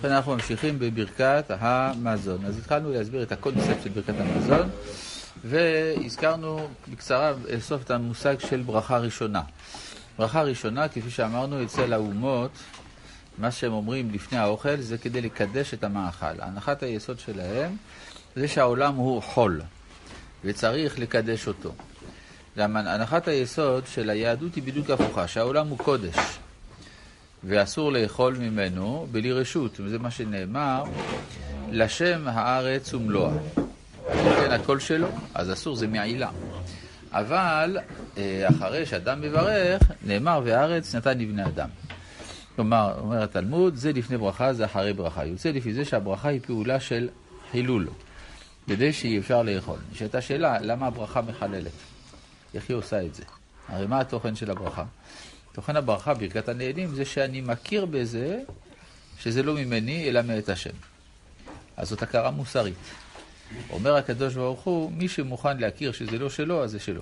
לכן אנחנו ממשיכים בברכת המזון. אז התחלנו להסביר את הקונספט של ברכת המזון, והזכרנו בקצרה בסוף את המושג של ברכה ראשונה. ברכה ראשונה, כפי שאמרנו אצל האומות, מה שהם אומרים לפני האוכל זה כדי לקדש את המאכל. הנחת היסוד שלהם זה שהעולם הוא חול, וצריך לקדש אותו. הנחת היסוד של היהדות היא בדיוק הפוכה, שהעולם הוא קודש, ואסור לאכול ממנו בלי רשות. וזה מה שנאמר, לשם הארץ ומלואה. כן, הכל שלו, אז אסור, זה מעילה. אבל אחרי שאדם מברך, נאמר והארץ נתן לבני אדם. כלומר, אומר התלמוד, זה לפני ברכה, זה אחרי ברכה. יוצא לפי זה שהברכה היא פעולה של חילול, כדי שאי אפשר לאכול. נשאלת השאלה, למה הברכה מחללת? איך היא עושה את זה? הרי מה התוכן של הברכה? תוכן הברכה, ברכת הנהנים, זה שאני מכיר בזה שזה לא ממני, אלא מאת השם. אז זאת הכרה מוסרית. אומר הקדוש ברוך הוא, מי שמוכן להכיר שזה לא שלו, אז זה שלו.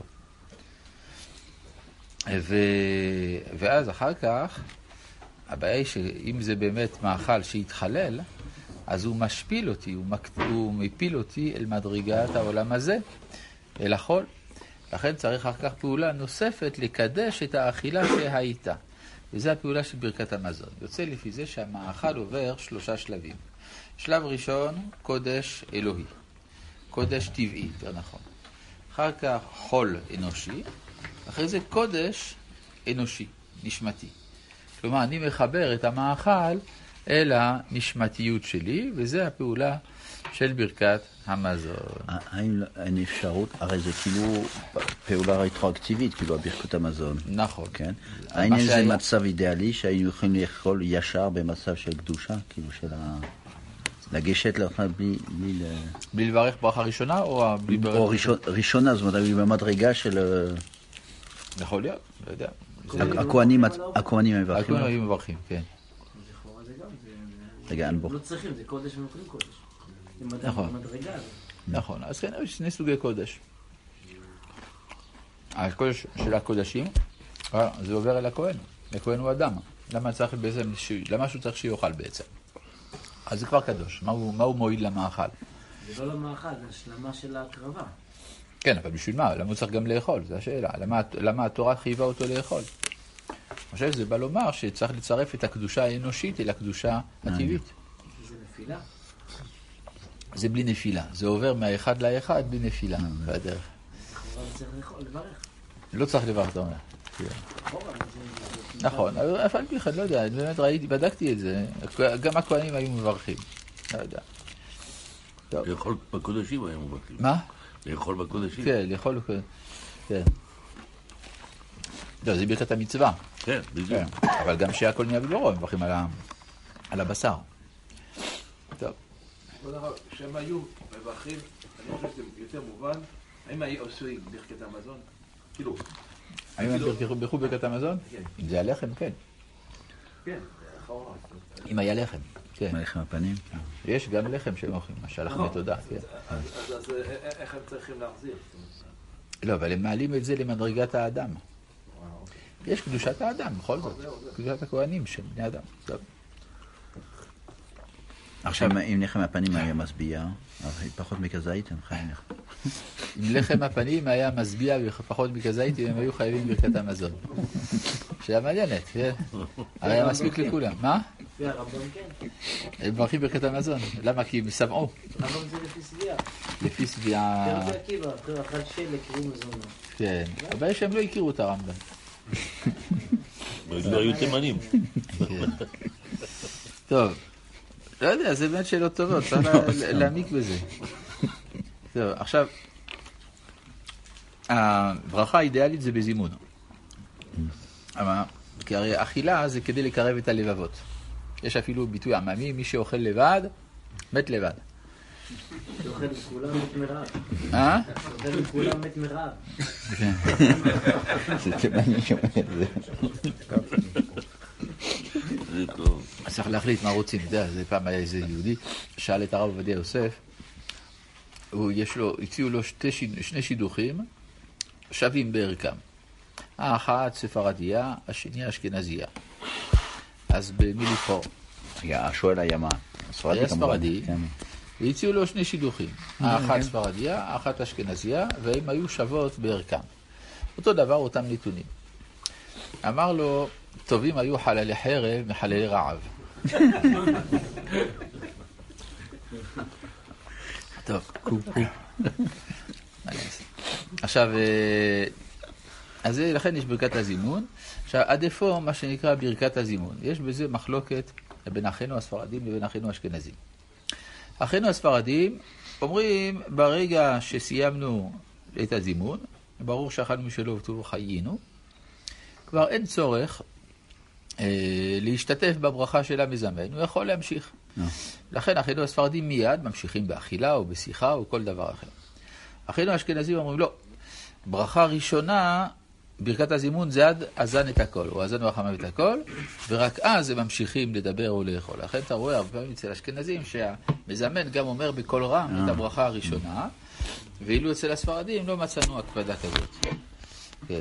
ואז אחר כך, הבעיה היא שאם זה באמת מאכל שהתחלל, אז הוא משפיל אותי, הוא מפיל אותי אל מדרגת העולם הזה, אל החול. לכן צריך אחר כך פעולה נוספת לקדש את האכילה שהייתה. וזו הפעולה של ברכת המזון. יוצא לפי זה שהמאכל עובר 3 שלבים. שלב ראשון, קודש אלוהי. קודש טבעי, יותר נכון. אחר כך חול אנושי. אחרי זה קודש אנושי, נשמתי. כלומר, אני מחבר את המאכל אל הנשמתיות שלי, וזה הפעולה של ברכת המזון. האם אין אפשרות, הרי זה כאילו פעולה רטרואקטיבית, כאילו ברכת המזון. נכון. כן? האם זה מצב אידיאלי שהיינו יכולים לאכול ישר במצב של קדושה, כאילו של לגשת לאכל בלי לברך ברכה ראשונה או בלי ברך? או ראשונה, זאת אומרת, במדרגה של... יכול להיות, לא יודע. הכהנים מברכים. הכהנים היו מברכים, כן. רגע, אין בו. לא צריכים, זה קודש ומוכרים קודש. נכון. נכון, אז כן, יש 2 סוגי קודש. הקודש של הקודשים, זה עובר אל הכהן. הכהן הוא אדם. למה שהוא צריך שיאכל בעצם? אז זה כבר קדוש. מה הוא מועיל למאכל? זה לא למאכל, זה השלמה של ההקרבה. כן, אבל בשביל מה? למה הוא צריך גם לאכול? זו השאלה. למה התורה חייבה אותו לאכול? אני חושב שזה בא לומר שצריך לצרף את הקדושה האנושית אל הקדושה הטבעית. זה נפילה? זה בלי נפילה. זה עובר מהאחד לאחד בלי נפילה. בדרך. לכאורה צריך לברך. לא צריך לברך, אתה אומר. נכון, אבל אף על פי אחד, לא יודע, אני באמת ראיתי, בדקתי את זה. גם הכהנים היו מברכים. לא יודע. לאכול בקודשים היו מברכים. מה? לאכול בקודשים? כן, לאכול בקודשים. כן. לא, זה ברכת המצווה. כן, בדיוק. אבל גם שהכל נהיה בדברו, הם מברכים על הבשר. טוב. כשהם היו מברכים, אני חושב שזה יותר מובן, האם היו עושים ברכת המזון? כאילו... האם הם ברכו ברכת המזון? כן. אם זה הלחם, כן. כן, אחורה. אם היה לחם, כן. לחם הפנים? יש גם לחם שהם אוכלים, משל לחמי תודה, כן. אז איך הם צריכים להחזיר? לא, אבל הם מעלים את זה למדרגת האדם. יש קדושת האדם, בכל זאת. קדושת הכהנים של בני אדם. עכשיו, אם לחם הפנים היה משביע, פחות מכזית הם חייבים לחם. אם לחם הפנים היה משביע ופחות מכזית, הם היו חייבים ברכת המזון. שאלה מעניינת, כן? הרי היה מספיק לכולם. מה? לפי הרמב"ם כן. הם מברכים ברכת המזון. למה? כי הם סמעו. הרמב"ם זה לפי סביעה. לפי סביעה... רבי עקיבא, אכל שלג, קראו מזונו. כן. אבל יש שהם לא הכירו את הרמב"ם. לא היו תימנים. טוב. לא יודע, זה באמת שאלות טובות, צריך להעמיק בזה. טוב, עכשיו, הברכה האידיאלית זה בזימון. כי הרי אכילה זה כדי לקרב את הלבבות. יש אפילו ביטוי עממי, מי שאוכל לבד, מת לבד. שאוכל לכולם מת מרעב. אה? שאוכל לכולם מת מרעב. זה תימני שאומר את זה. צריך להחליט מה רוצים. זה פעם היה איזה יהודי, שאל את הרב עובדיה יוסף, הציעו לו 2 שידוכים שווים בערכם. האחת ספרדיה, השני אשכנזיה. אז במי לבחור? השואל היה מה? ספרדי כמובן. ספרדי. כן. והציעו לו שני שידוכים, האחת ספרדיה, האחת אשכנזיה, והם היו שוות בערכם. אותו דבר, אותם נתונים. אמר לו, טובים היו חללי חרב מחללי רעב. טוב, עכשיו, אז לכן יש ברכת הזימון. עכשיו, עד איפה מה שנקרא ברכת הזימון? יש בזה מחלוקת בין אחינו הספרדים לבין אחינו האשכנזים. אחינו הספרדים אומרים, ברגע שסיימנו את הזימון, ברור שאכלנו משלו וטוב חיינו, כבר אין צורך להשתתף בברכה של המזמן, הוא יכול להמשיך. לכן אחינו הספרדים מיד ממשיכים באכילה או בשיחה או כל דבר אחר. אחינו האשכנזים אומרים, לא, ברכה ראשונה, ברכת הזימון זה עד אזן את הכל, או אזן וחמה את הכל, ורק אז הם ממשיכים לדבר או לאכול. לכן אתה רואה הרבה פעמים אצל האשכנזים שהמזמן גם אומר בכל רם את הברכה הראשונה, ואילו אצל הספרדים לא מצאנו הקפדה כזאת. כן.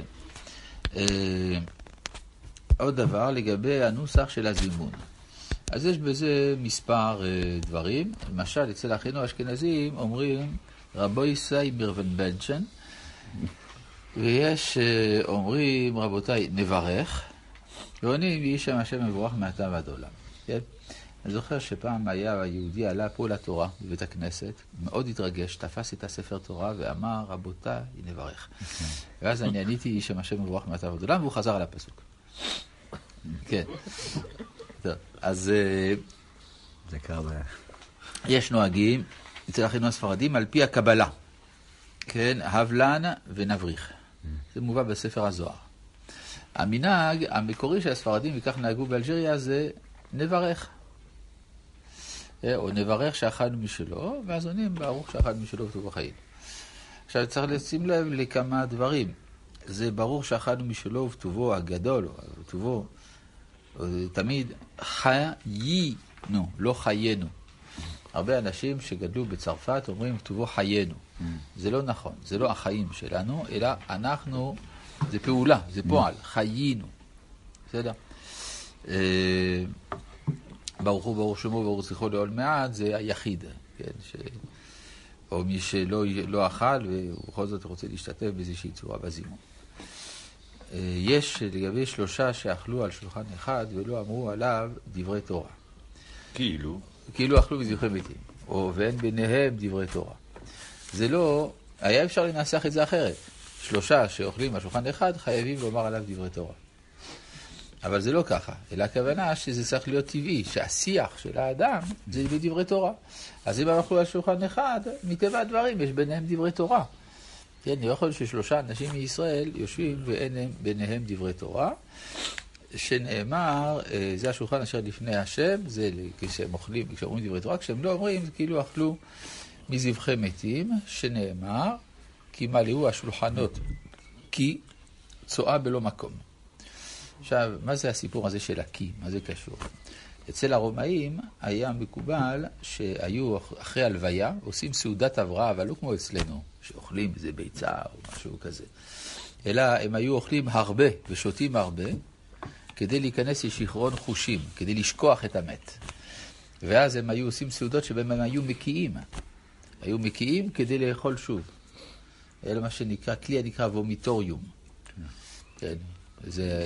עוד דבר לגבי הנוסח של הזימון. אז יש בזה מספר דברים. למשל, אצל אחינו האשכנזים אומרים רבוי סי מרוונבנצ'ן, ויש אומרים רבותיי נברך, ועונים יהי שם השם מבורך מעתה ועד עולם. כן? אני זוכר שפעם היה היהודי עלה פה לתורה בבית הכנסת, מאוד התרגש, תפס את הספר תורה ואמר רבותיי נברך. ואז אני עניתי יהי שם השם מבורך מעתה ועד עולם, והוא חזר על הפסוק. כן. טוב, אז זה קרה. יש נוהגים אצל אחינו הספרדים על פי הקבלה. כן, הבלן ונבריך. זה מובא בספר הזוהר. המנהג המקורי של הספרדים, וכך נהגו באלג'יריה, זה נברך. או נברך שאכלנו משלו, ואז עונים ברוך שאכלנו משלו וטוב החיים. עכשיו צריך לשים לב לכמה דברים. זה ברוך שאכלנו משלו וטובו הגדול, או וטובו, תמיד חיינו, לא חיינו. הרבה אנשים שגדלו בצרפת אומרים כתובו חיינו. זה לא נכון, זה לא החיים שלנו, אלא אנחנו, זה פעולה, זה פועל, חיינו. בסדר? ברוך הוא, ברוך שמו, ברוך שיחו לעול מעט, זה היחיד. כן? או מי שלא אכל ובכל זאת רוצה להשתתף באיזושהי צורה בזימון. יש לגבי 3 שאכלו על שולחן אחד ולא אמרו עליו דברי תורה. כאילו אכלו בזבחי מתים, ואין ביניהם דברי תורה. זה לא, היה אפשר לנסח את זה אחרת. 3 שאוכלים על שולחן אחד חייבים לומר עליו דברי תורה. אבל זה לא ככה, אלא הכוונה שזה צריך להיות טבעי, שהשיח של האדם זה בדברי תורה. אז אם אנחנו על שולחן אחד, מטבע הדברים יש ביניהם דברי תורה. כן, לא יכול ש3 אנשים מישראל יושבים ואין ביניהם דברי תורה, שנאמר, זה השולחן אשר לפני השם, זה כשהם אוכלים, כשאומרים דברי תורה, כשהם לא אומרים, כאילו אכלו מזבחי מתים, שנאמר, כי מלאו השולחנות, כי צועה בלא מקום. עכשיו, מה זה הסיפור הזה של הכי? מה זה קשור? אצל הרומאים היה מקובל שהיו אחרי הלוויה, עושים סעודת הבראה, אבל לא כמו אצלנו, שאוכלים איזה ביצה או משהו כזה. אלא הם היו אוכלים הרבה ושותים הרבה, כדי להיכנס לשכרון חושים, כדי לשכוח את המת. ואז הם היו עושים סעודות שבהם הם היו מקיאים. היו מקיאים כדי לאכול שוב. אלא מה שנקרא, כלי הנקרא וומיטוריום. כן. זה...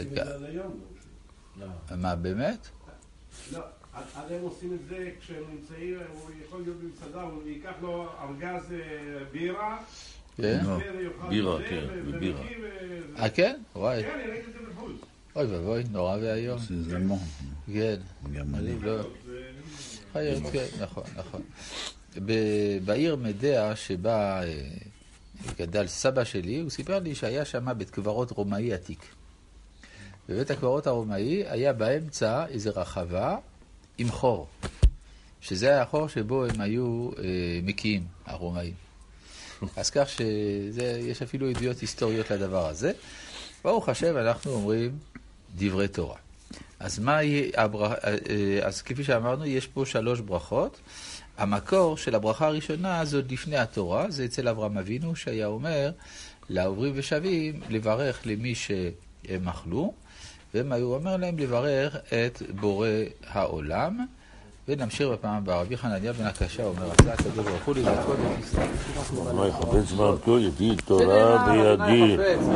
מה, באמת? לא, אז הם עושים את זה כשהם נמצאים, הוא יכול להיות במסעדה, הוא ייקח לו ארגז בירה. כן? בירה, כן, בירה. כן? וואי. כן, אני ראיתי את זה בחו"ל. אוי ובוי, נורא והיום. זה מון. כן. גרמני. חיות, כן, נכון, נכון. בעיר מדעה שבה גדל סבא שלי, הוא סיפר לי שהיה שם בית קברות רומאי עתיק. בבית הקברות הרומאי היה באמצע איזו רחבה עם חור, שזה היה החור שבו הם היו מקיאים, הרומאים. אז כך שיש אפילו עדויות היסטוריות לדבר הזה. ברוך השם, אנחנו אומרים דברי תורה. אז אז כפי שאמרנו, יש פה 3 ברכות. המקור של הברכה הראשונה זאת לפני התורה, זה אצל אברהם אבינו שהיה אומר לעוברים ושבים לברך למי שהם אכלו, והם היו אומר להם לברך את בורא העולם, ונמשיך בפעם הבאה. רבי חנניה בן הקשה אומר, רצה הקדוש ברוך הוא להתגלות את ישראל. מה יחפץ בערכו, ידיד תורה בידי.